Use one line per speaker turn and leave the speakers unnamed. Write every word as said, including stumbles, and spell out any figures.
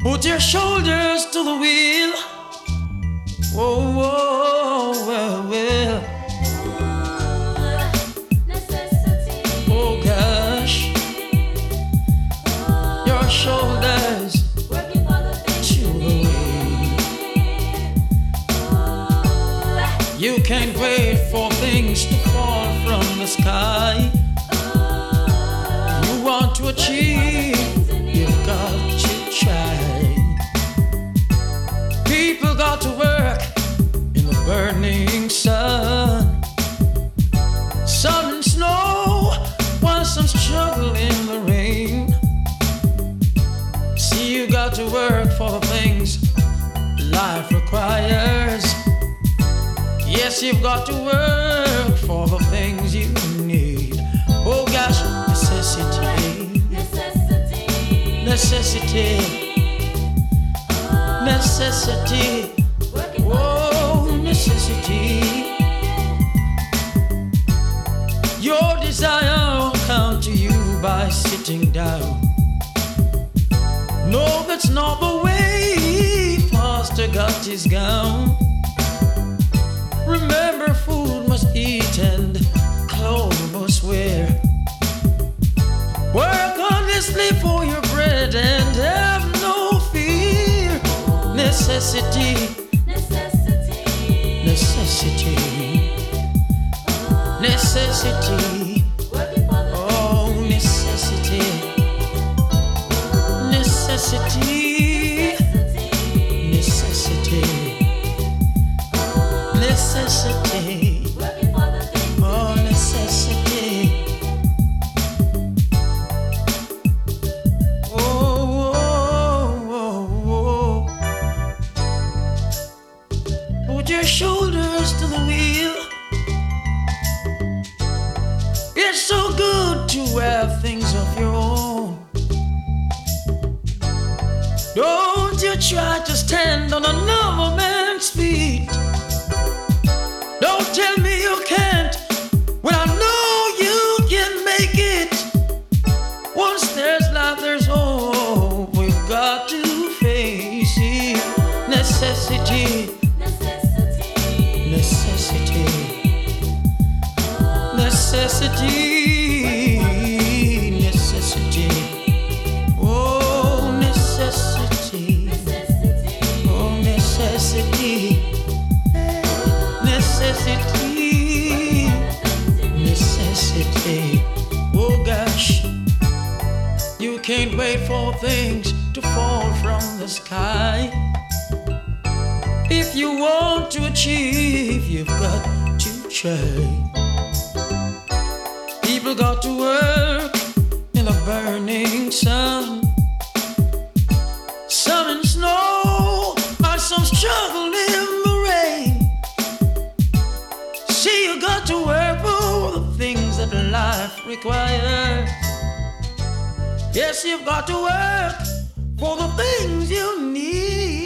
Put your shoulders to the wheel. Whoa, whoa, well, well. Oh gosh, your shoulders to the wheel. You can't wait for things to fall from the sky. You want to achieve, you've got to try. People got to work in the burning sun, sun and snow, while some struggle in the rain. See, you got to work for the things life requires. Yes, you've got to work for the things you need. Oh gosh, necessity, necessity, necessity. Necessity, oh necessity. Your desire will come to you by sitting down. No, that's not the way Foster got his gown. Remember, food must eat and clothes must wear. Work honestly for your bread and have no fear. Necessity, necessity, necessity, necessity. Oh, necessity, necessity, necessity, necessity. Oh, necessity. Put your shoulders to the wheel. It's so good to have things of your own. Don't you try to stand on another man's feet. Don't tell me you can't when I know you can make it. Once there's life, there's hope. We've got to face it. Necessity, necessity, necessity, necessity. Oh, necessity, oh, necessity, necessity, necessity. Oh gosh, you can't wait for things to fall from the sky. If you want to achieve, you've got to try. People got to work in the burning sun, sun and snow, or some struggle in the rain. See, you got to work for the things that life requires. Yes, you've got to work for the things you need.